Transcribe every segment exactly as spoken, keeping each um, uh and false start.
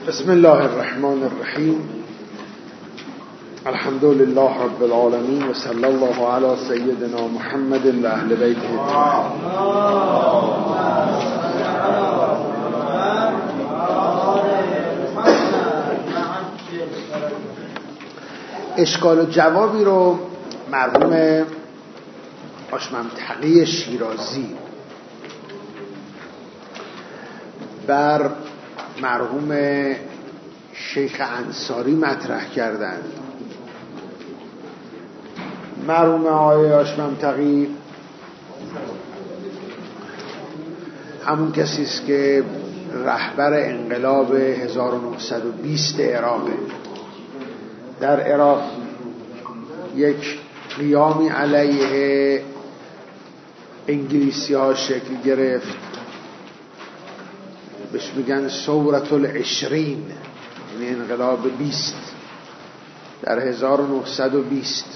بسم الله الرحمن الرحیم. الحمد لله رب العالمین و صلی الله علی سیدنا محمد و اهل بیته. اشکال و جوابی رو مرحوم آشمم تقی شیرازی بر مرحوم شیخ انصاری مطرح کردند. مرحوم آقای آشمم تقی همون کسی است که رهبر انقلاب هزار و نهصد و بیست عراقه. در عراق یک قیامی علیه انگلیسی ها شکل گرفت، بهش میگن ثورة العشرین، یعنی انقلاب بیست در هزار و نهصد و بیست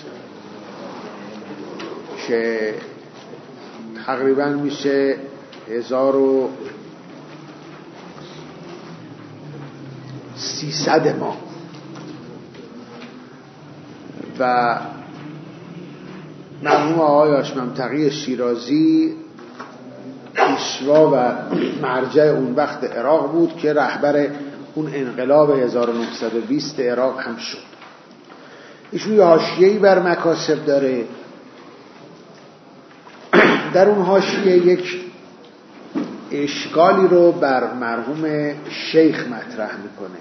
که تقریبا میشه هزار و سیصد ماه. و مرحوم آقای آشمم تقی شیرازی پیشوا و مرجع اون وقت عراق بود که رهبر اون انقلاب هزار و نهصد و بیست عراق هم شد. ایشون یه حاشیه‌ای بر مکاسب داره. در اون حاشیه یک اشکالی رو بر مرحوم شیخ مطرح میکنه.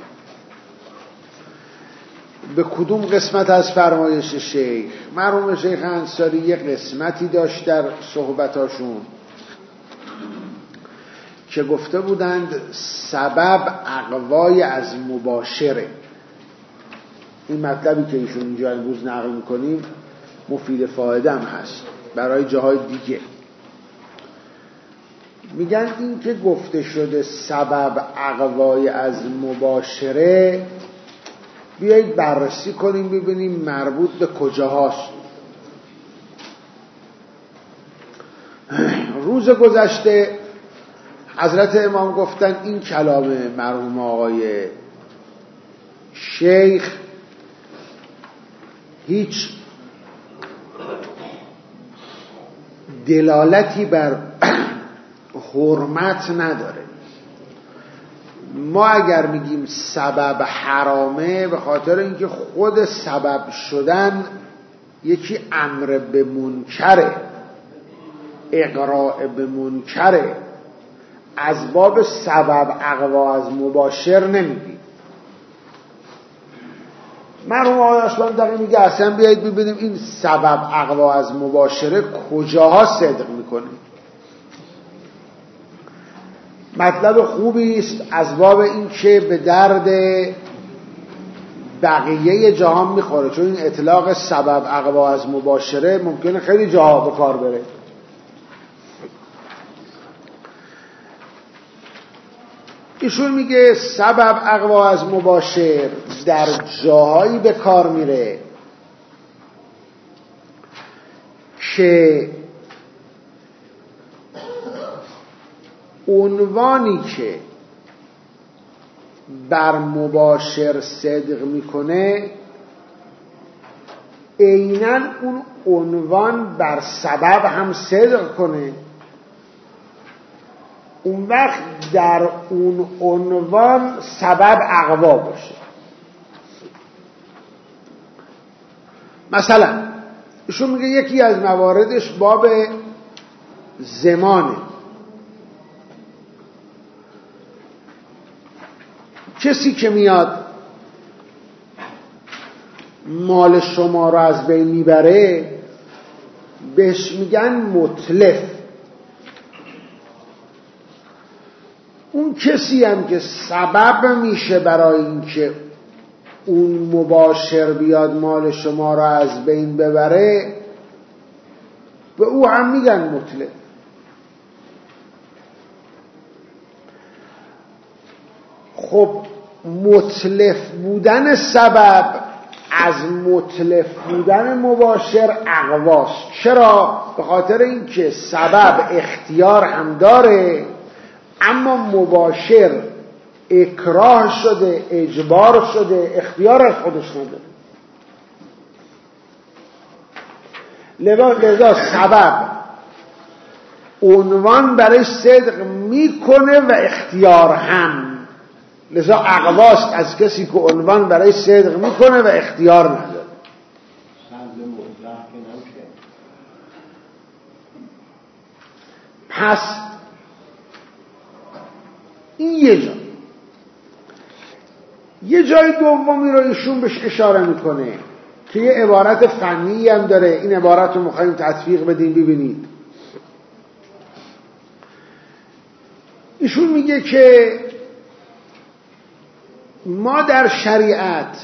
به کدوم قسمت از فرمایش شیخ؟ مرحوم شیخ انصاری یک قسمتی داشت در صحبتاشون که گفته بودند سبب اقوای از مباشره. این مطلبی که ایشون اینجا امروز نقل میکنیم مفید فایده هم هست برای جاهای دیگه. میگن این که گفته شده سبب اقوای از مباشره، بیایید بررسی کنیم ببینیم مربوط به کجاهاست. روز گذشته حضرت امام گفتن این کلام مرحوم آقای شیخ هیچ دلالتی بر حرمت نداره. ما اگر میگیم سبب حرامه به خاطر اینکه خود سبب شدن یکی امر به منکره، اقراء به منکره، از باب سبب اقوا از مباشر نمیگیم. مرحوم آقای آشمم تقی میگه اصلا بیایید ببینیم این سبب اقوا از مباشره کجاها صدق میکنه. مطلب خوبی است از باب این که به درد بقیه جهان میخوره، چون این اطلاق سبب اقوا از مباشره ممکنه خیلی جاها به کار بره. ایشون میگه سبب اقوا از مباشر در جاهایی به کار میره که عنوانی که بر مباشر صدق میکنه عیناً اون عنوان بر سبب هم صدق کنه، اون وقت در اون عنوان سبب اقوا باشه. مثلا ایشون میگه یکی از مواردش باب زمانه. کسی که میاد مال شما رو از بین میبره بهش میگن متلف. اون کسی هم که سبب میشه برای اینکه اون مباشر بیاد مال شما رو از بین ببره به او هم میگن متلف. خب متلف بودن سبب از متلف بودن مباشر اقواست. چرا؟ به خاطر اینکه سبب اختیار هم داره اما مباشر اکراه شده، اجبار شده، اختیار از خودش نداره. لذا سبب عنوان برای صدق میکنه و اختیار هم. لذا اقواست از کسی که عنوان برای صدق میکنه و اختیار نداره. پس این یه جا. یه جای دومی رو ایشون بهش اشاره میکنه که یه عبارت فنی هم داره. این عبارت رو میخواییم تطبیق بدیم. ببینید ایشون میگه که ما در شریعت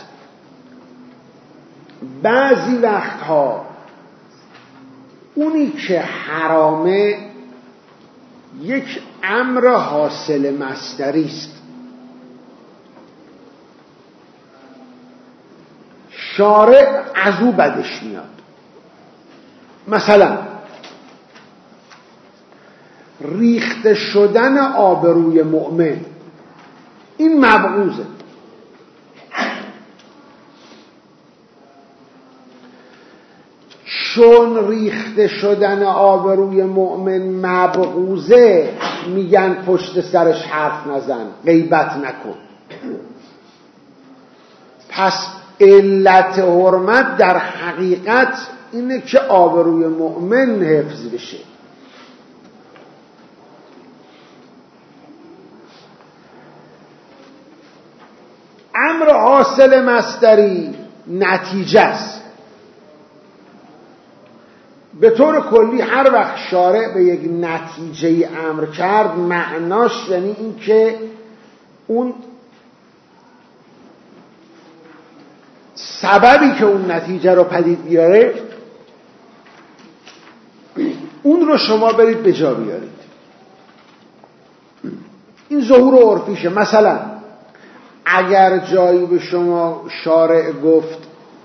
بعضی وقتها اونی که حرامه یک امر حاصل مصدری است. شارع از او بدش میاد. مثلا ریخته شدن آبروی مؤمن، این مبغوضه. چون ریخته شدن آبروی مؤمن مبغوضه، میگن پشت سرش حرف نزن، غیبت نکن. پس علت حرمت در حقیقت اینه که آبروی مؤمن حفظ بشه. امر حاصل مصدری نتیجه است. به طور کلی هر وقت شارع به یک نتیجه امر کرد، معناش یعنی این که اون سببی که اون نتیجه رو پدید بیاره، اون رو شما برید به جا بیارید. این ظهور عرفیشه. مثلا اگر جایی به شما شارع گفت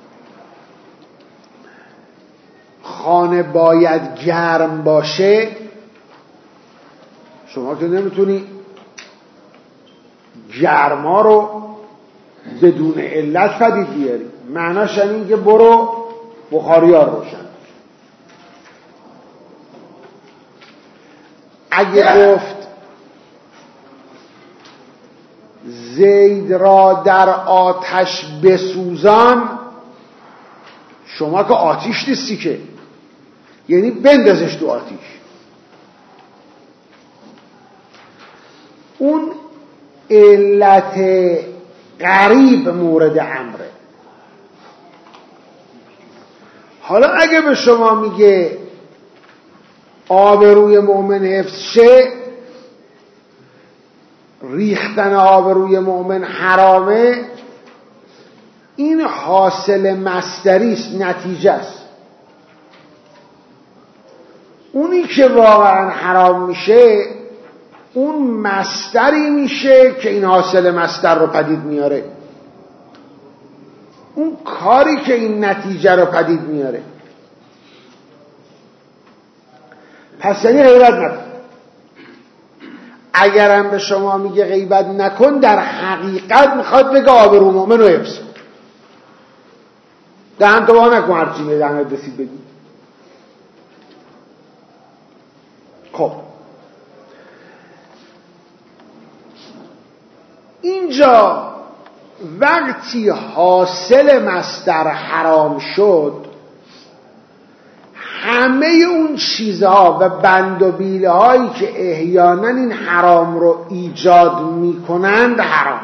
خانه باید گرم باشه، شما که نمیتونی گرما رو بدون علت پدید بیاری. معناش این که برو بخاریار روشن. اگه گفت زید را در آتش بسوزان، شما که آتیش نیستی که، یعنی بندازش تو آتیش. اون علت قریب مورد امره. حالا اگه به شما میگه آبروی مؤمن حفظ شه، ریختن آبروی مؤمن حرامه، این حاصل مصدری است، نتیجه است. اونی که واقعا حرام میشه اون مصدری میشه که این حاصل مصدر رو پدید میاره، اون کاری که این نتیجه رو پدید میاره. پس یعنی غیبت نکن. اگرم به شما میگه غیبت نکن، در حقیقت میخواد بگه آبرو مؤمن رو حفظ کن. دهن تو با نکن، هرچی به دهنت رسید بگی. خب اینجا وقتی حاصل مصدر حرام شد، همه اون چیزها و بند و بیله هایی که احیانا این حرام رو ایجاد میکنند حرام.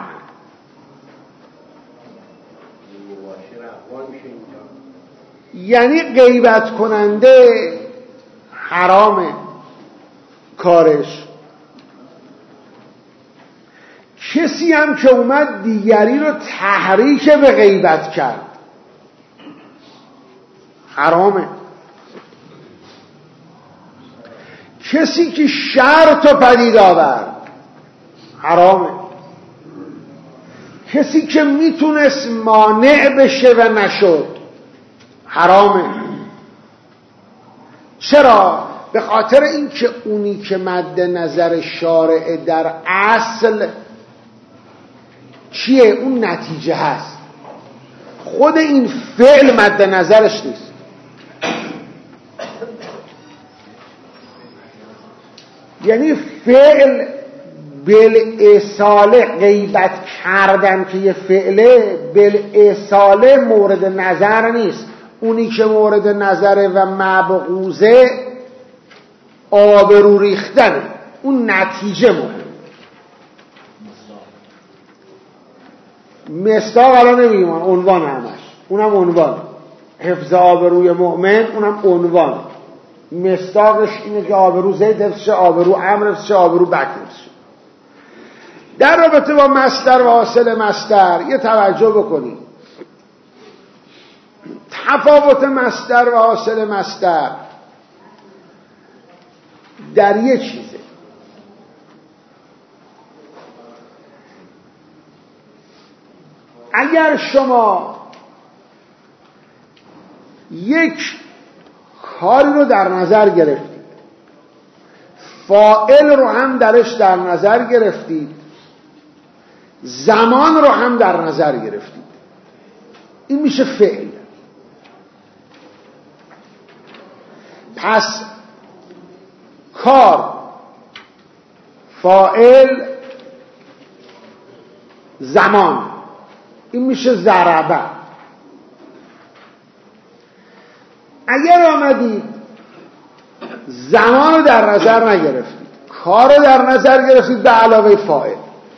یعنی غیبت کننده حرامه کارش. کسی هم که اومد دیگری رو تحریک به غیبت کرد حرامه. کسی که شرط رو پدید آورد حرامه. کسی که میتونست مانع بشه و نشد حرامه. چرا؟ به خاطر اینکه اونی که مد نظر شارع در اصل چیه؟ اون نتیجه هست، خود این فعل مد نظرش نیست. یعنی فعل بالاصاله غیبت کردن که یه فعله بالاصاله مورد نظر نیست. اونی که مورد نظره و مبغوزه آبرو ریختنه، اون نتیجه مهم. مصداق الان نمیگیم، عنوان همش، اونم عنوان. حفظ آبروی مؤمن اونم عنوان. مصداقش اینه که آبرو زید حفظ شه، آبرو امر حفظ شه، آبرو بکر حفظ شه. در رابطه با مصدر و حاصل مصدر یه توجه بکنید. تفاوت مصدر و حاصل مصدر در یه چیزه. اگر شما یک کاری رو در نظر گرفتید، فاعل رو هم درش در نظر گرفتید، زمان رو هم در نظر گرفتید، این میشه فعل. پس کار، فاعل، زمان، این میشه ضربه. اگر آمدید زمان رو در نظر نگرفتید، کار رو در نظر گرفتید به علاوه فاعل،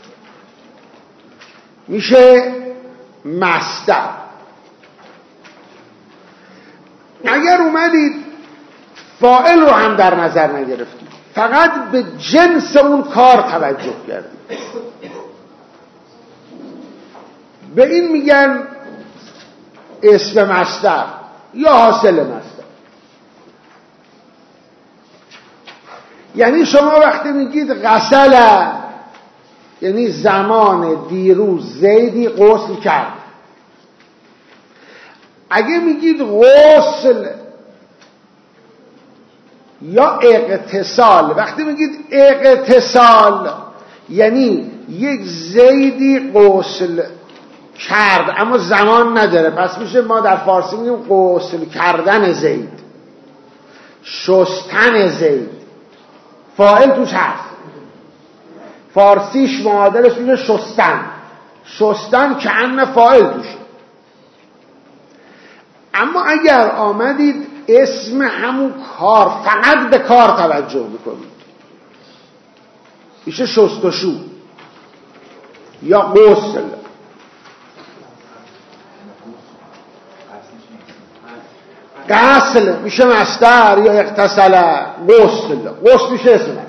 میشه مصدر. اگر اومدید فاعل رو هم در نظر نگرفتید، فقط به جنس اون کار توجه کردید، به این میگن اسم مصدر یا حاصل مصدر. یعنی شما وقتی میگید غسل، یعنی زمان دیروز زیدی غسل کرد. اگه میگید غسل یا اغتسال، وقتی میگید اغتسال یعنی یک زیدی غسل کرد اما زمان نداره، پس میشه ما در فارسی میگیم غسل کردن زید، شستن زید، فاعل توش هست. فارسیش معادلش میشه شستن، شستن که ان فاعل توشه. اما اگر آمدید اسم همون کار، فقط به کار توجه میکنید، میشه شستشو یا غسل. غسل میشه مصدر یا اغتسل، غسل غسل میشه اسم مصدر.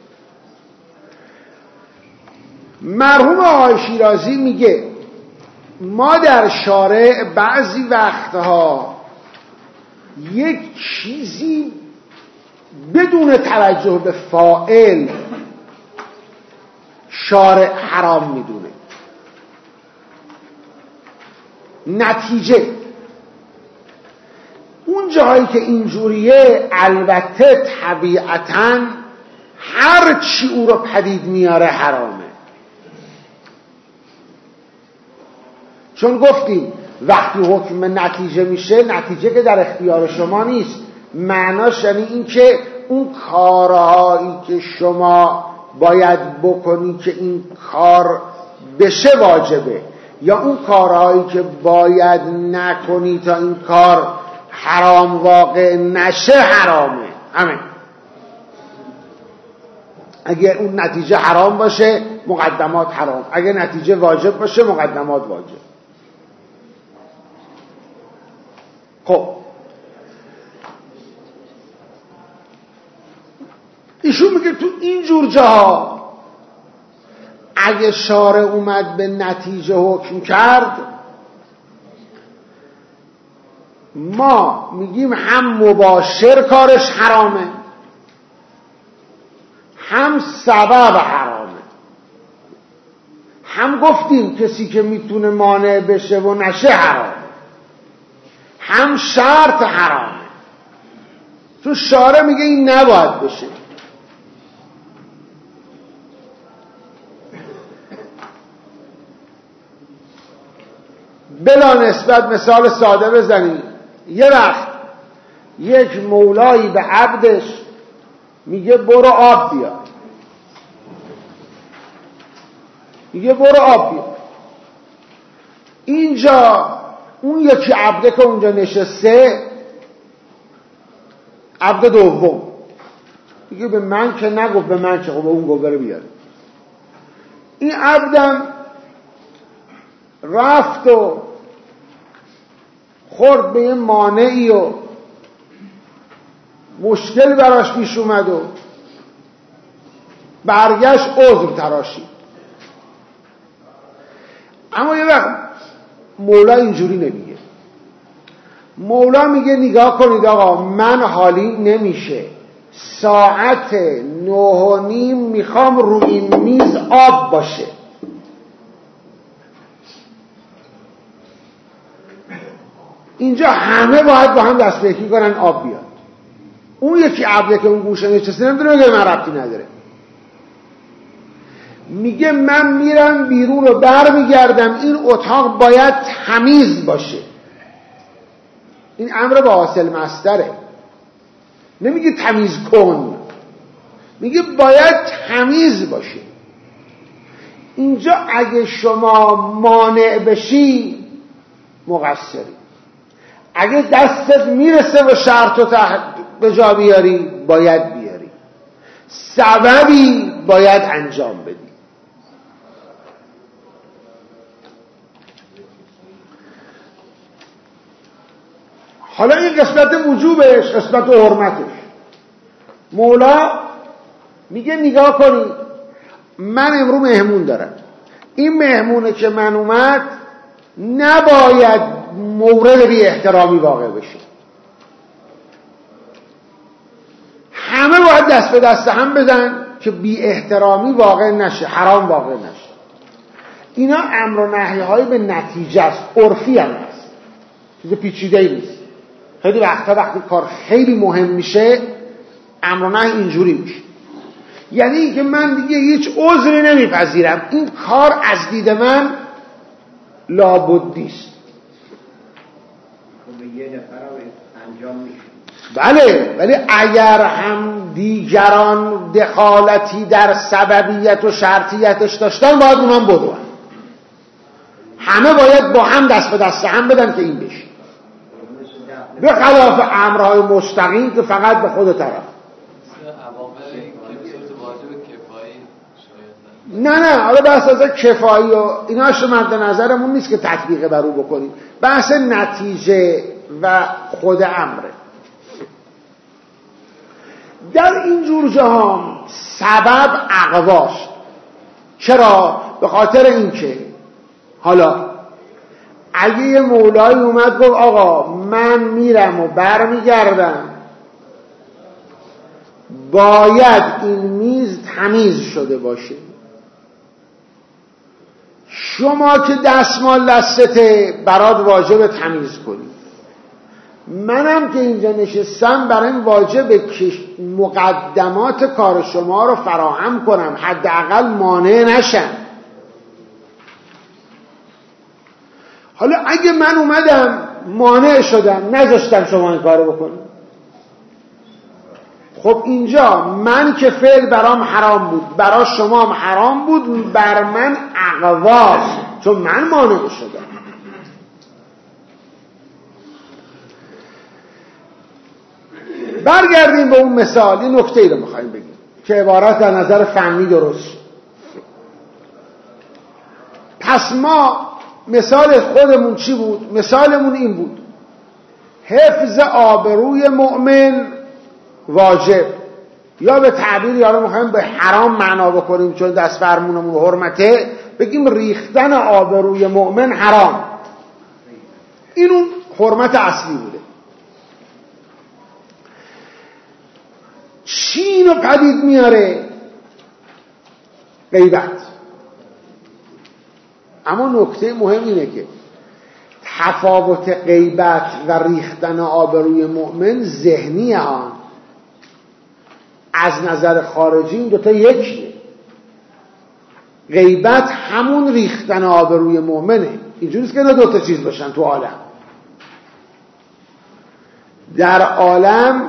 مرحوم آقای شیرازی میگه ما در شارع بعضی وقتها یک چیزی بدون توجه به فاعل شارع حرام میدونه. نتیجه اون جایی که اینجوریه البته طبیعتاً هر چی او رو پدید میاره حرامه. چون گفتیم وقتی حکم نتیجه میشه، نتیجه که در اختیار شما نیست، معناش یعنی این که اون کارهایی که شما باید بکنی که این کار بشه واجبه، یا اون کارهایی که باید نکنی تا این کار حرام واقع نشه حرامه. همین. اگر اون نتیجه حرام باشه مقدمات حرام، اگر نتیجه واجب باشه مقدمات واجب. خب ایشون میگه تو این جور جاها اگه شارع اومد به نتیجه حکم کرد، ما میگیم هم مباشر کارش حرامه، هم سبب حرامه. هم گفتیم کسی که میتونه مانع بشه و نشه حرامه، هم شرط حرامه. تو شارع میگه این نباید بشه. بلا نسبت مثال ساده بزنیم، یه وقت یک مولایی به عبدش میگه برو آب بیار، میگه برو آب بیار. اینجا اون یکی عبده که اونجا نشسته، عبد دوم میگه به من که نگفت، به من که، خب به اون گفت بره بیاره. این عبدم رفت و خورد به یه مانعی و مشکل براش پیش اومد و برگشت عذر تراشید. اما یه وقت مولا اینجوری نمیگه. مولا میگه نگاه کنید آقا، من حالی نمیشه، ساعت نه و نیم میخوام روی این میز آب باشه. اینجا همه باید با هم دست به یکی کنن آب بیاد. اون یکی عبده که اون گوشه نشسته نمیدونه میگه من ربطی نداره، میگه من میرم بیرون و بر میگردم، این اتاق باید تمیز باشه. این امر با حاصل مصدره، نمیگه تمیز کن، میگه باید تمیز باشه. اینجا اگه شما مانع بشی مقصری، اگه دستت میرسه و شرط و تحت به جا بیاری باید بیاری، سببی باید انجام بدی. حالا این قسمت وجوبش، قسمت حرمتش. مولا میگه نگاه کنید، من امرو مهمون دارم، این مهمونه که من اومد نباید مورد بی احترامی واقع بشه، همه باید دست به دست هم بدن که بی احترامی واقع نشه، حرام واقع نشه. اینا امر و نهی های به نتیجه است، عرفی هم هست، چیز پیچیده‌ای نیست. خیلی وقتا وقتی کار خیلی مهم میشه امر و نهی اینجوری میشه، یعنی اینکه من دیگه هیچ عذری نمیپذیرم، این کار از دید من لابدیست. یه نفر انجام میشه بله، ولی اگر هم دیگران دخالتی در سببیت و شرطیتش داشتن باید اونم بدون، همه باید با هم دست به دست هم بدن که این بشه، به خلاف امرهای مستقیم که فقط به خود طرف. نه نه حالا بحث از کفایی و ایناش مد نظرمون نیست که تطبیق بر او بکنیم، بحث نتیجه و خود امره. در این جور جهان سبب اقواست. چرا؟ به خاطر اینکه حالا اگه یه مولایی اومد گفت آقا من میرم و برمیگردم، باید این میز تمیز شده باشه، شما که دستمال دستته برات واجب تمیز کنی، منم که اینجا نشستم برای این واجب مقدمات کار شما رو فراهم کنم، حداقل مانع نشم. حالا اگه من اومدم مانع شدم نذاشتم شما این کارو بکنید، خب اینجا من که فعل برام حرام بود، برای شما هم حرام بود، بر من اقواست چون من مانع شدم. برگردیم به اون مثال، این نکته ای رو میخواییم بگیم که عبارت در نظر فنی درست. پس ما مثال خودمون چی بود؟ مثالمون این بود: حفظ آبروی مؤمن واجب، یا به تعبیر یارو میخوایم به حرام معنا بکنیم چون دست فرمونمون حرمته، بگیم ریختن آبروی مؤمن حرام. این اون حرمت اصلی بوده. چی اینو پدید میاره؟ غیبت. اما نکته مهم اینه که تفاوت غیبت و ریختن آبروی مؤمن ذهنی آن، از نظر خارجی این دوتا یکیه. غیبت همون ریختن آبروی مؤمنه. اینجوریست که اینا دوتا چیز باشن تو عالم. در عالم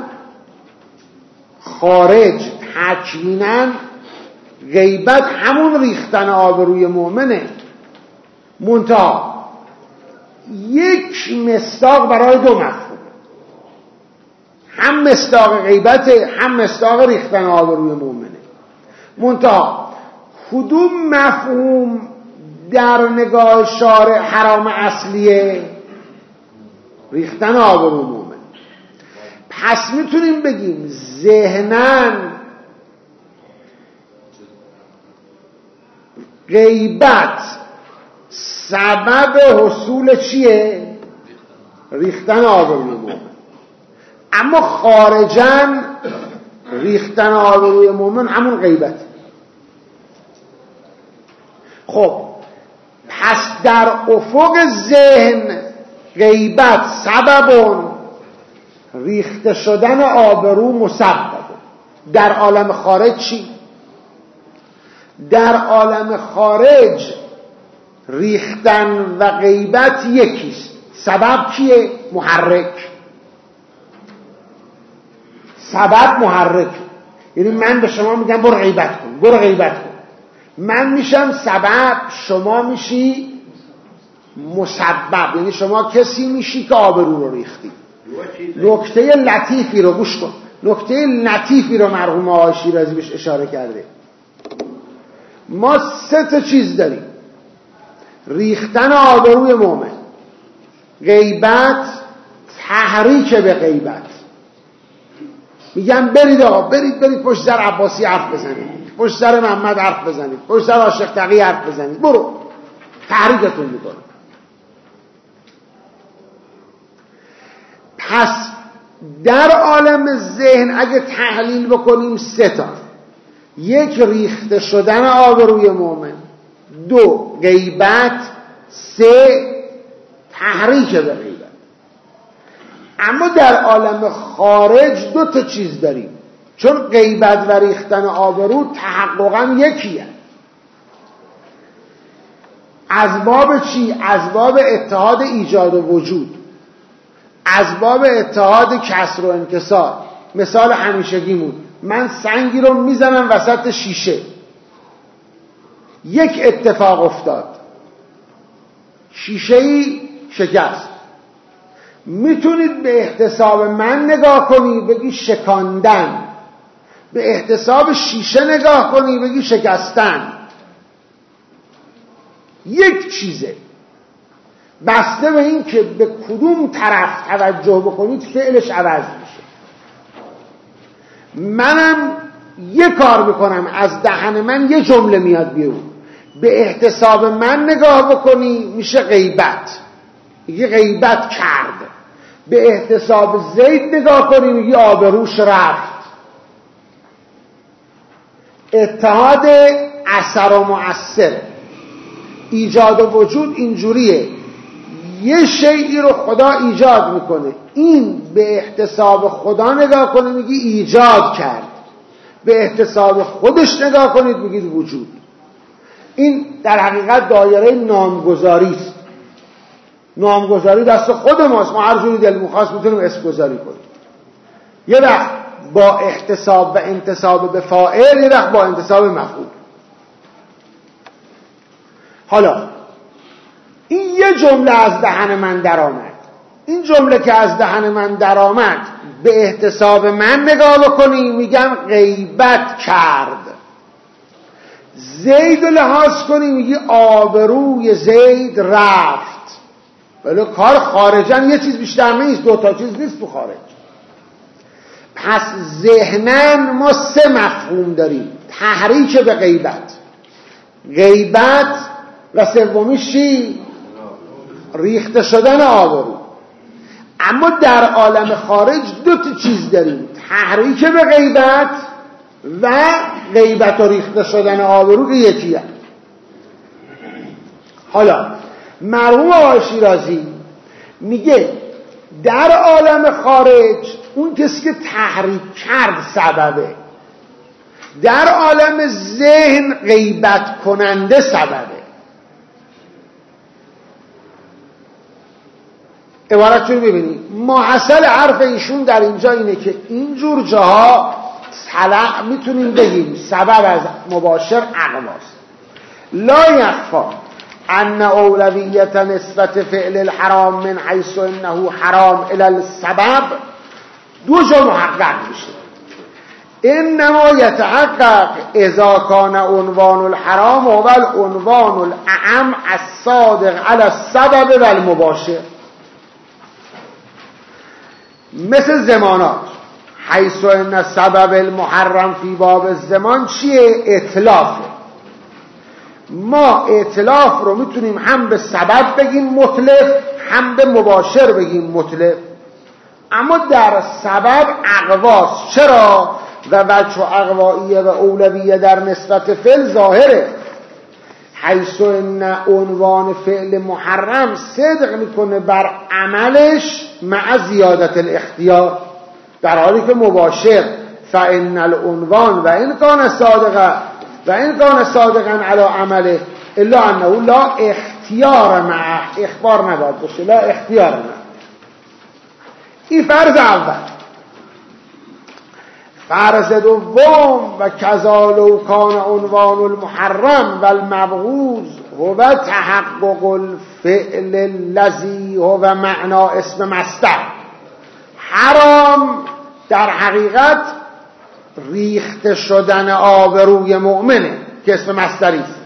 خارج تکویناً غیبت همون ریختن آبروی مؤمنه، منتها یک مصداق برای دو مفهوم، هم مصداق غیبته هم مصداق ریختن آبروی مؤمنه. منتها کدوم مفهوم در نگاه شارع حرام اصلیه؟ ریختن آبروی مؤمن. پس میتونیم بگیم ذهناً غیبت سبب حصول چیه؟ ریختن آبروی مؤمن. اما خارجاً ریختن آبروی مؤمن همون غیبت. خب پس در افق ذهن غیبت سببون ریخته شدن آبرو مسبب. در عالم خارج چی؟ در عالم خارج ریختن و غیبت یکیست. سبب کیه؟ محرک. سبب محرک. یعنی من به شما میگم برو غیبت کن، برو غیبت کن، من میشم سبب، شما میشی مسبب. یعنی شما کسی میشی که آبرو رو ریختی. نکته لطیفی رو گوش کن، نکته لطیفی رو مرحوم آقای شیرازی بهش اشاره کرده. ما سه تا چیز داریم: ریختن آبروی مؤمن، غیبت، تحریک به غیبت. میگم برید آقا، برید برید پشت سر عباسی حرف بزنید، پشت سر محمد حرف بزنید، پشت سر عاشق تقی حرف بزنید، برو تحریکتون میکنه. پس در عالم ذهن اگه تحلیل بکنیم سه تا: یک ریخته شدن آبروی مؤمن، دو غیبت، سه تحریک به غیبت. اما در عالم خارج دو تا چیز داریم، چون غیبت و ریختن آبرو تحققا یکیه. از باب چی؟ از باب اتحاد ایجاد و وجود، از باب اتحاد کسر و انکسار. مثال همیشگیمون، من سنگی رو میزنم وسط شیشه، یک اتفاق افتاد، شیشه‌ای شکست. میتونید به احتساب من نگاه کنی بگی شکاندن، به احتساب شیشه نگاه کنی بگی شکستن. یک چیزه، بسته به این که به کدوم طرف توجه بکنید فعلش عوض میشه. منم یه کار میکنم، از دهن من یه جمله میاد بیرون، به احتساب من نگاه بکنی میشه غیبت، میگی غیبت کرد. به احتساب زید نگاه کنی میگی آبروش رفت. اتحاد اثر و مؤثر، ایجاد و وجود اینجوریه، یه شیئی رو خدا ایجاد میکنه، این به احتساب خدا نگاه کنه میگی ایجاد کرد، به احتساب خودش نگاه کنید میگید وجود. این در حقیقت دایره نامگذاری است. نامگذاری دست خود ماست، ما هر جوری دل می‌خواست میتونیم اسم گذاری کنیم. یه وقت با احتساب و انتساب به فاعل، یه وقت با انتساب مفعول. حالا این یه جمله از دهن من در آمد، این جمله که از دهن من در آمد به احتساب من نگاه بکنی میگم غیبت کرد. زید رو لحاظ کنی میگی آبروی زید رفت. ولی کار خارجاً یه چیز بیشتر نیست، دو تا چیز نیست تو خارج. پس ذهناً ما سه مفهوم داریم: تحریک به غیبت، غیبت و سومیش چی؟ ریخته شدن آبرو. اما در عالم خارج دو تا چیز داریم: تحریک به غیبت و غیبت و ریخته شدن آبرو که یکیه. حالا مرحوم آقای شیرازی میگه در عالم خارج اون کسی که تحریک کرد سببه، در عالم ذهن غیبت کننده سببه. عبارت رو ببینید، محصل حرف ایشون در اینجا اینه که اینجور جاها طلع میتونیم بگیم سبب از مباشر اقواست. لا یخفا ان اولویت نسبت فعل الحرام من حیث انه حرام الی السبب دو جا محقق میشه. انما یتحقق اذا کان عنوان الحرام و عنوان الاعم الصادق علی السبب و المباشر. مثل زمانات، حیث ان سبب المحرم فی باب الزمان چیه؟ اطلافه. ما اطلاف رو میتونیم هم به سبب بگیم مطلق، هم به مباشر بگیم مطلق، اما در سبب اقواست. چرا؟ و وجه اقوائیه و اولویه در نسبت فعل ظاهره. حیث ان عنوان فعل محرم صدق میکنه بر عملش مع زیادت الاختیار، در حالی که مباشر فان العنوان و ان کان صادقا و ان کان صادقا علی عمله الا انه لا اختیار مع، اخبار نباید باشه، لا اختیار مع. این فرض اول. فرض دوم و کذالو کان عنوان المحرم و المبغوض هو تحقق الفعل الذی هو معنا اسم مصدر. حرام در حقیقت ریخته شدن آبروی مؤمنه که اسم مصدری است.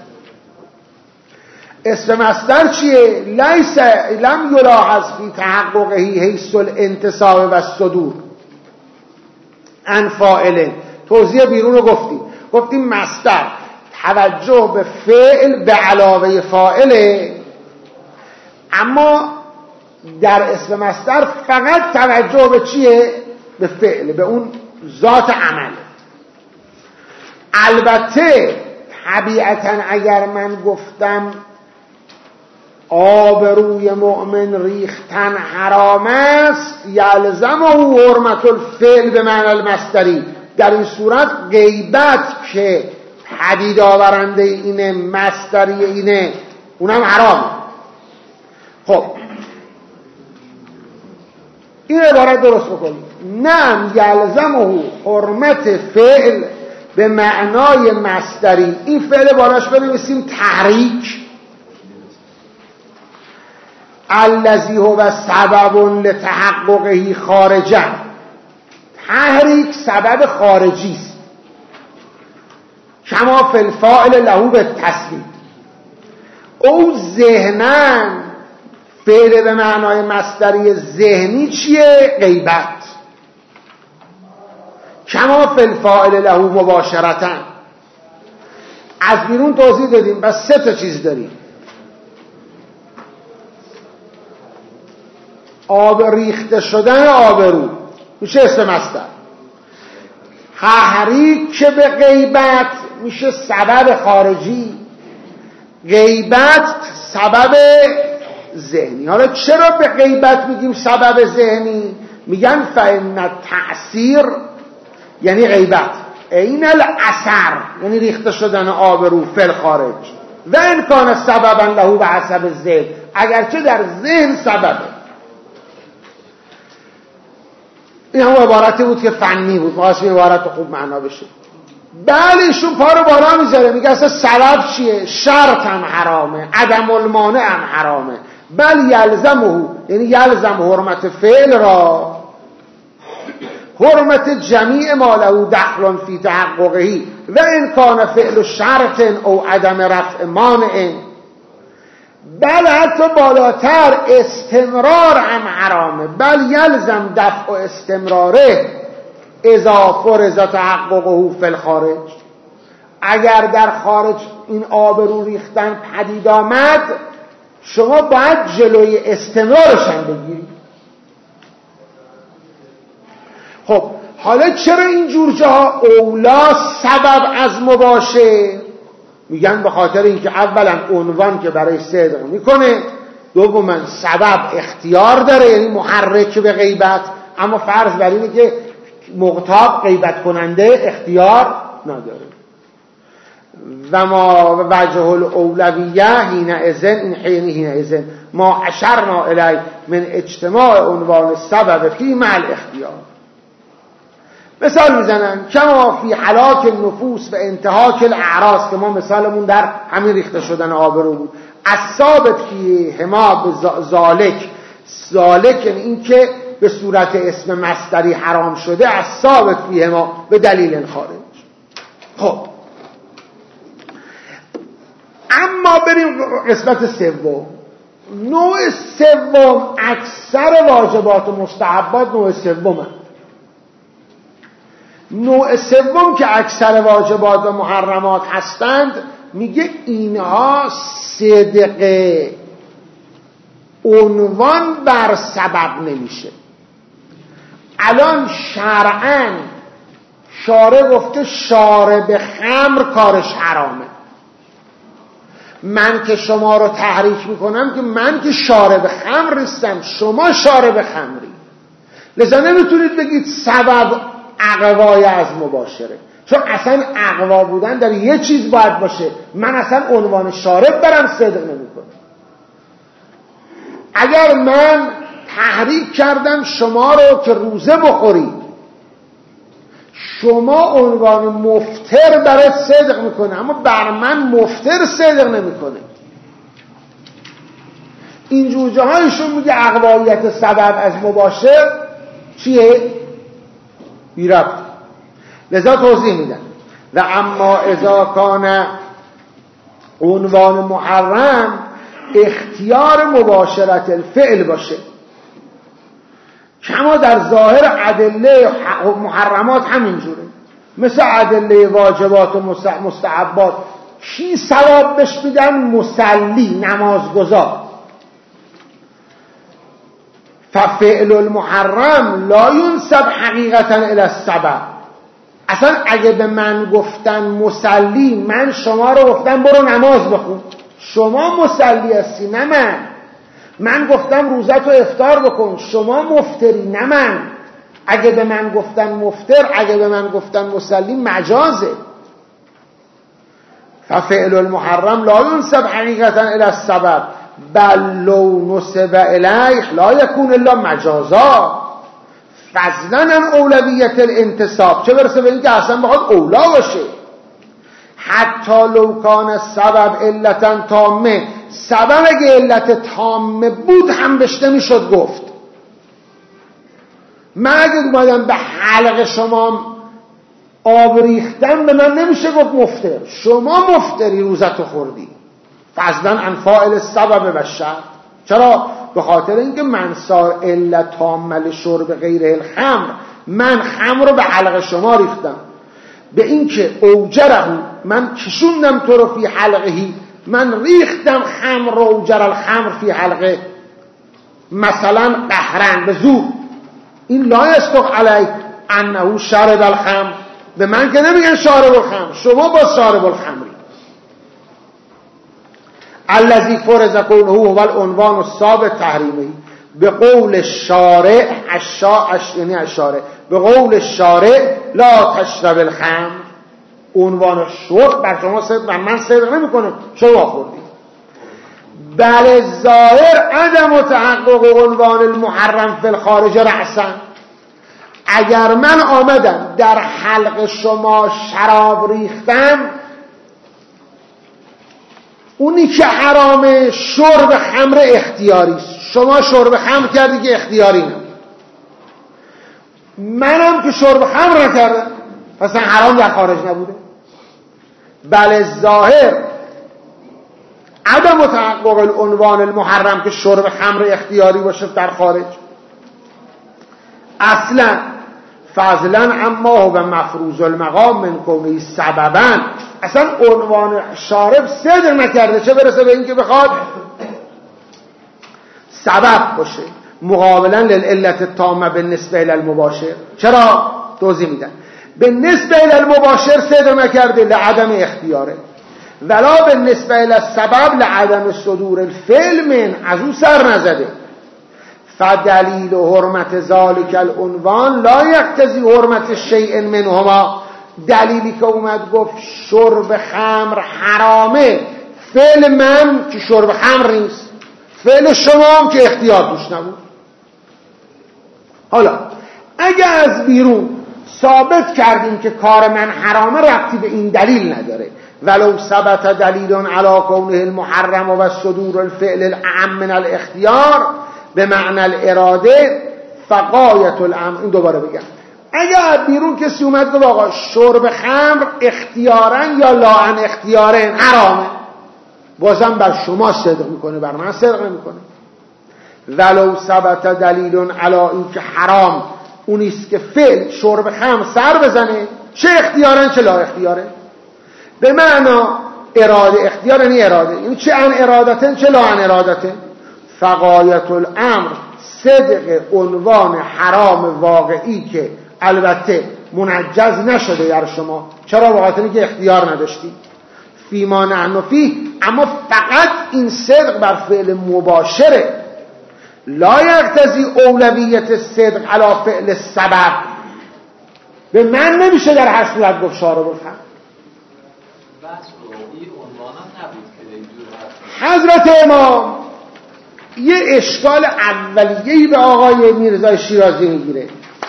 اسم مصدر چیه؟ لیس لم یلاحظ فی تحققه حیث الانتصاب و الصدور عن فاعل. توضیح بیرون رو گفتیم گفتیم مصدر توجه به فعل به علاوه فاعله، اما در اسم مصدر فقط توجه به چیه؟ به فعل، به اون ذات عمل. البته طبیعتا اگر من گفتم آبروی مؤمن ریختن حرام است، یلزمه حرمت الفعل به معنی المصدری، در این صورت غیبت که پدید آورنده اینه، مصدری اینه، اونم حرام. خب این عبارت درست بکنید. نعم یلزمه حرمت فعل به معنای مصدری. این فعل بالاش بنویسیم تحریک، الذی هو سبب لتحققه خارجا. تحریک سبب خارجی است، کما فی الفاعل له بالتسبیب. او ذهناً فعل به معنای مصدری ذهنی چیه؟ غیبت. کما فی الفاعل له مباشرتا. از بیرون توضیح دادیم. بس سه تا چیز داریم. آب ریخته شدن آبرو میشه اسم مصدر. تحریک که به غیبت میشه سبب خارجی، غیبت سبب ذهنی. حالا چرا به غیبت میگیم سبب ذهنی؟ میگن فإن تأثیر یعنی غیبت، این الاثر یعنی ریخته شدن آبرو فی الخارج، و ان کان سببا له بحسب الذهن، اگرچه در ذهن سببه. این هم عبارتی بود که فنی بود، واسه عبارت خوب معنا بشه. بله ایشون پا رو بالا میذاره، میگه اصلا سبب چیه؟ شرط هم حرامه، عدم المانع هم حرامه. بل یلزمه یعنی یلزم حرمت فعل را، حرمت جمیع ما له دخل فی تحققه و ان کان فعل شرط او عدم رفع مانع. بل حتی بالاتر استمرار هم حرامه. بل یلزم دفع و استمراره اذا فرض تحققه فی الخارج. اگر در خارج این آبرو ریختن پدید آمد، شما باید جلوی استمرارش هم بگیرید. خب حالا چرا این جور جاها اولا سبب از مباشر؟ میگن به خاطر اینکه اولا عنوان که برای صدق میکنه، دوما سبب اختیار داره یعنی محرک به غیبت، اما فرض بر اینه که مغتاب غیبت کننده اختیار نداره. و ما وجه الاولویه حین ازن این حین حین ازن ما اشرنا الی من اجتماع عنوان سبب فی مع الاختیار. مثال میزنن کما فی هلاک النفوس و انتهاک الاعراض که ما مثالمون در همین ریخته شدن آبرو بود. الثابت فی هما بذالک، ذالک یعنی این که به صورت اسم مصدری حرام شده، الثابت فی هما به دلیل خارج. خب اما بریم قسمت سوم. نوع سوم اکثر واجبات و مستحبات نوع سومه. نوع سوم که اکثر واجبات و محرمات هستند میگه اینها صدق عنوان بر سبب نمیشه. الان شرعاً شارع گفته شارب خمر کارش حرامه. من که شما رو تحریک میکنم که من که شارب خمر نیستم، شما شارب خمری، لذا نمیتونید بگید سبب اقوای از مباشره، چون اصلا اقوا بودن در یه چیز باید باشه. من اصلا عنوان شارب برم صدق نمیکنم. اگر من تحریک کردم شما رو که روزه بخورید، شما عنوان مفطر برای صدق میکنه، اما بر من مفطر صدق نمیکنه. این جوجه هایشون میگه اقوایت سبب از مباشر چیه؟ بیرفت. لذا توضیح میدن و اما اذا کان عنوان محرم اختیار مباشرت الفعل باشه، کما در ظاهر ادله محرمات همینجوره، مثل ادله واجبات و مستحبات کی ثواب بهش میدن؟ مسلی، نمازگزار. ففعل المحرم لا ينسب حقیقتا الی السبب. اصلا اگه به من گفتن مسلی، من شما رو گفتم برو نماز بخون، شما مسلی هستی نه من. من گفتم روزت رو افطار بکن، شما مفتری نه من. اگه به من گفتن مفتر، اگه به من گفتن مسلی، مجازه. ففعل المحرم لا ينسب حقیقتا الی السبب بل لو نسب الیه لا یکون الا مجازا فضلا عن اولویت الانتصاب، چه برسه به این که اصلا بخواد اولا باشه. حتی لو کان السبب علتا تامه، سبب اگه علت تامه بود هم بهش نمیشد گفت. من اگه اومدم به حلق شما آب ریختم، به من نمیشه گفت مفتر، شما مفتری روزتو خوردی. فضلا عن فاعل السبب و شرط. چرا؟ به خاطر اینکه من صار علت تامه لشرب غیر الخمر، من خمر رو به حلق شما ریختم، به اینکه اوجره من کشوندم تو رو فی حلقهی، من ریختم خمر رو، اوجر الخمر فی حلقه، مثلا قهرن به زور، این لا یستق علی انه شارب الخمر. به من که نمیگن شارب الخمر، شما با شارب الخمری. الذی فرض کونه هو العنوان الثابت تحریمی به قول شارع الشارع، یعنی الشارع به قول شارع لا تشرب الخمر، عنوان شرب بر شما صدق بر من صدق نمیکنه، شما خوردید. بل ظاهر عدم تحقق عنوان المحرم فی الخارج رأسا. اگر من آمدم در حلق شما شراب ریختم، اونی که حرامه شرب خمر اختیاری است، شما شرب خمر کردی که اختیاری نه، منم که شرب خمر نکردم پس حرام در خارج نبوده. بل ظاهر عدم تحقق العنوان المحرم که شرب خمر اختیاری باشه در خارج اصلا، فضلا اما هو مفروض المقام من کونه سببا، اصلا عنوان شارب صدق نکرده، چه برسه به این که بخواد سبب باشه. مقابلا للعلت التامه بالنسبه الى المباشر. چرا؟ توضیح میدن. بالنسبه الى المباشر صدق نکرده لعدم اختیاره، ولا بالنسبه الى السبب لعدم صدور الفعل من، از او سر نزده. فدلیل حرمت ذالک العنوان لا یقتضی حرمت شیء منهما دلیلی که اومد گفت شرب خمر حرامه، فعل من که شرب خمر نیست، فعل شما هم که اختیار توش نبود. حالا اگه از بیرون ثابت کردیم که کار من حرامه، ربطی به این دلیل نداره. ولو ثبت دلیل علی کونه المحرم و صدور الفعل الاعم من الاختیار به معنی الاراده فقایت الامر. این دوباره بگم، اگه از بیرون کسی اومد گفت آقا شرب خمر اختیاراً یا لاعن اختیاراً حرامه، بازم بر شما صدق میکنه، بر من صدق نمیکنه. ولو ثبت دلیل علی این که حرام اونیست که فعل شرب خمر سر بزنه، چه اختیاراً چه لا اختیاره، به معنا اراده اختیار یعنی اراده، یعنی چه ان ارادتن چه لا ان ارادتن. فقایت الامر صدق عنوان حرام واقعی که البته منجز نشده در شما، چرا؟ واقعا که اختیار نداشتی. فیما نحن فیه، اما فقط این صدق بر فعل مباشره، لا یقتضی اولویت صدق علی فعل سبب. به من نمیشه در هر صورت گفت شارب الخمر. حضرت امام یه اشکال اولیه‌ای به آقای میرزای شیرازی میگیره.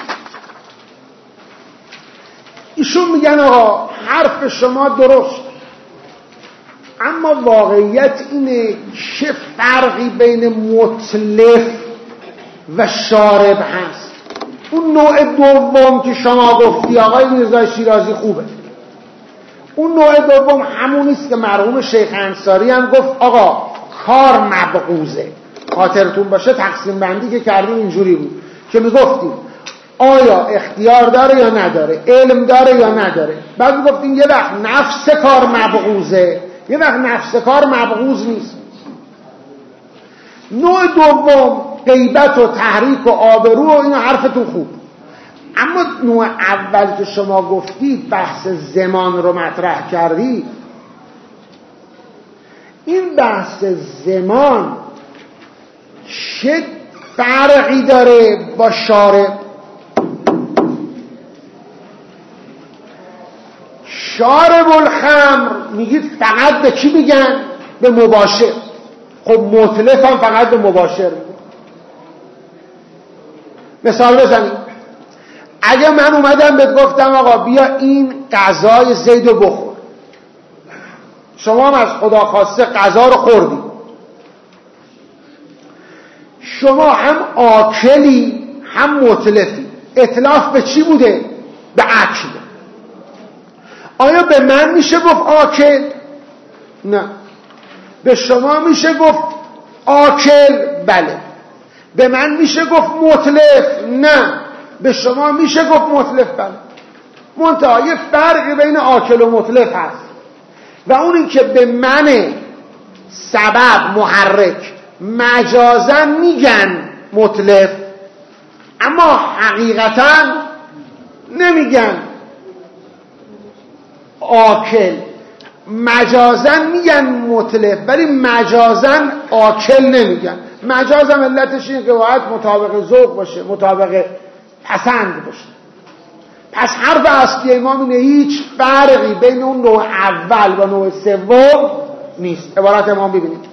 ایشون میگن آقا حرف شما درست، اما واقعیت اینه چه فرقی بین متلف و شارب هست. اون نوع دوم که شما گفتی آقای میرزای شیرازی خوبه، اون نوع دوم همونیست که مرحوم شیخ انصاری هم گفت آقا کار مبغوزه. خاطرتون باشه تقسیم بندی که کردیم اینجوری بود که میگفتیم آیا اختیار داره یا نداره، علم داره یا نداره. بعد میگفتیم یه وقت نفس کار مبغوزه، یه وقت نفس کار مبغوز نیست. نوع دوم غیبت و تحریک و آبرو و اینا حرفتون خوب، اما نوع اول که شما گفتید بحث زمان رو مطرح کردید، این بحث زمان چه فرقی داره با شارب؟ شارب الخمر میگید فقط به کی میگن؟ به مباشر. خب متلف هم فقط به مباشر میگن. مثال بزنید، اگه من اومدم بهت گفتم آقا بیا این غذای زید رو بخور، شما هم از خدا خواسته غذا رو خوردی، شما هم آکلی هم متلفی. اتلاف به چی بوده؟ به اکل. آیا به من میشه گفت آکل؟ نه. به شما میشه گفت آکل؟ بله. به من میشه گفت متلف؟ نه. به شما میشه گفت متلف؟ بله. منتها یه فرقی بین آکل و متلف هست و اون این که به من سبب محرک مجازا میگن متلف، اما حقیقتا نمیگن آکل. مجازا میگن متلف ولی مجازا آکل نمیگن. مجازا علتش اینه که باید مطابق ذوق باشه، مطابق پسند باشه. پس حرف اصلی امام اینه هیچ فرقی بین اون نوع اول و نوع سوم نیست. عبارت امام ببینید: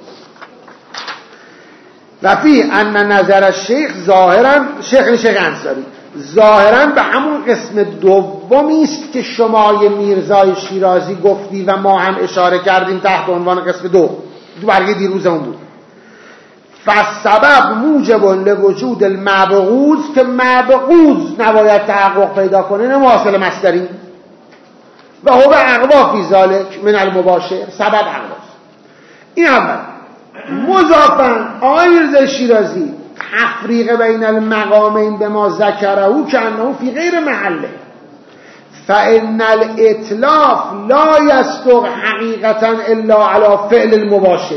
و فی ان نظر شیخ ظاهرا، شیخ شیخ انصاری ظاهرا به همون قسم دومی است که شما میرزای شیرازی گفتی و ما هم اشاره کردیم تحت عنوان قسم دو، دو برگه دیروزمون بود. فالسبب موجب لوجود المبغوض، که مبغوض نباید تحقق پیدا کنه، نه محاصل مصدری، و هو اقوا فی ذلک من المباشر، سبب اقواست. این اول. مضافاً آقای میرزای شیرازی تفریق بین المقامین به ما ذکره که انه فی غیر محله، فان الاتلاف لا یصدق حقیقتا الا علی فعل المباشر.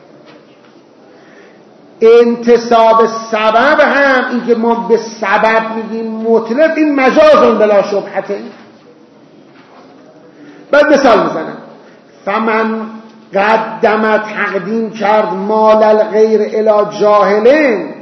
انتصاب سبب هم این که ما به سبب میگیم مطلق، این مجازون بلا شبهته. بعد مثال میزنم: فمن قدم تقدیم کرد مال الغیر الی جاهلین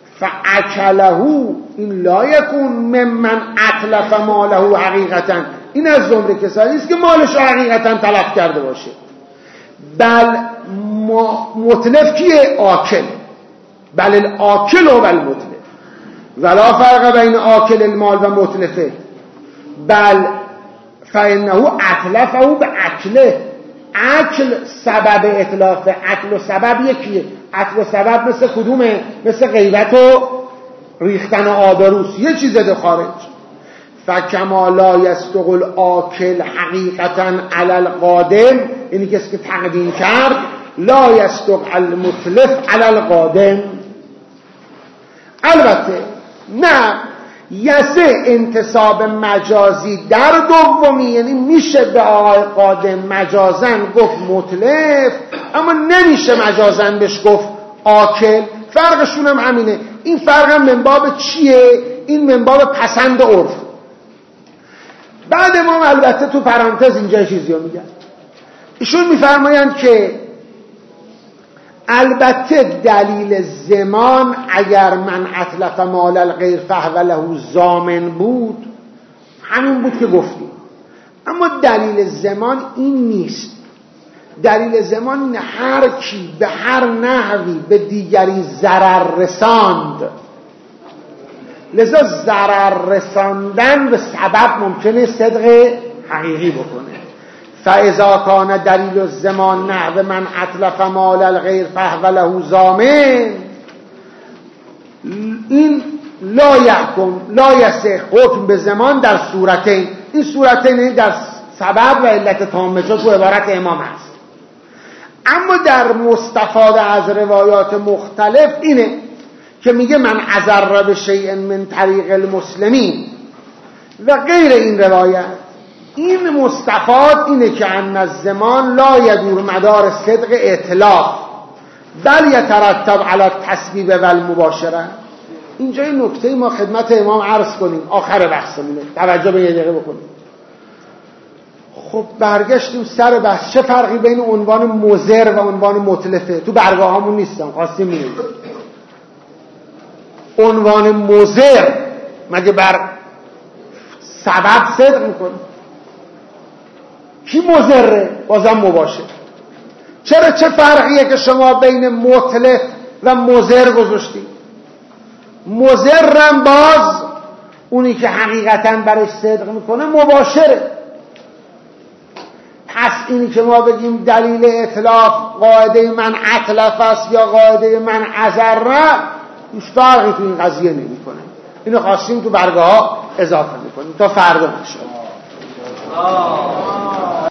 فاکله، این لا یکون ممن اتلف ماله حقیقتا، این از زمره کسانی است که مالش حقیقتا تلف کرده باشه. بل متلف کیه؟ آکل. بل الاکل و بل متلف ولا فرق بین آکل المال و متلفه بل فانه اتلفه به اکله. اکل سبب اتلافه، اکل و سبب یکیه. اکل و سبب مثل کدومه؟ مثل غیبت و ریختن آبروس، یه چیز ده خارج. فکما لا یستقل آکل حقیقتا علی القادم، یعنی کسی که تقدیم کرد، لا یستقل متلف علی القادم. البته نه یسه انتصاب مجازی در دومی، یعنی میشه به آقای قادم مجازن گفت متلف، اما نمیشه مجازن بهش گفت آکل. فرقشون هم همینه. این فرق هم من باب چیه؟ این من باب پسند عرف. بعد ما البته تو پرانتز اینجا چیزی رو میگن. ایشون میفرمایند که البته دلیل زمان اگر من اتلف مال الغیر فهو له ضامن بود، همین بود که گفتیم. اما دلیل زمان این نیست. دلیل زمان این هر کی به هر نحوی به دیگری ضرر رساند، لذا ضرر رساندن به سبب ممکنه صدق حقیقی بکنه. فاذا کان دلیل الزمان نحو من اتلف مال الغیر فهو له ضامن، این لا یحکم لا یصح حکم به زمان در صورتین. این صورتین در سبب و علت تامه تو عبارت امام هست. اما در مستفاده از روایات مختلف اینه که میگه من عذر به شیء من طریق المسلمین و غیر این روایت. این مستفاد اینه که ان الزمان لا یدور مدار صدق اطلاق بل یترتب علی التسبیب و المباشره. اینجا این نکته ما خدمت امام عرض کنیم، آخر بحثمونه، توجه به یه دقیقه بکنیم. خب برگشتیم سر بحث، چه فرقی بین عنوان مضر و عنوان متلفه؟ تو برگاه همون نیستم، خواستیم میگیم عنوان مضر مگه بر سبب صدق میکنه؟ کی مضره؟ بازم مباشر. چرا چه فرقیه که شما بین متلف و مضر گذاشتید؟ مضرم باز اونی که حقیقتا برش صدق میکنه مباشره. پس اینی که ما بگیم دلیل اطلاف قاعده من اتلف است یا قاعده من عذره، هیچ فرقی تو این قضیه نمیکنه. اینو خواستیم تو برگه ها اضافه میکنیم تا فردا بشه.